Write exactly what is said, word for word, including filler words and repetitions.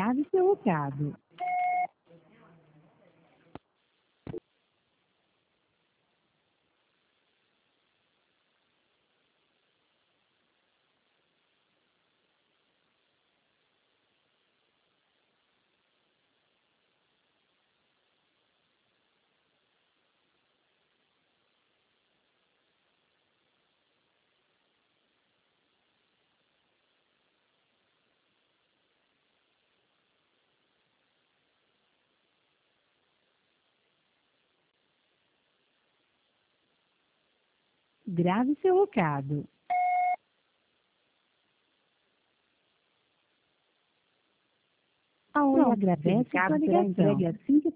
Grave seu recado. Grave seu recado. A Oi agradece sua ligação. Entregue assim que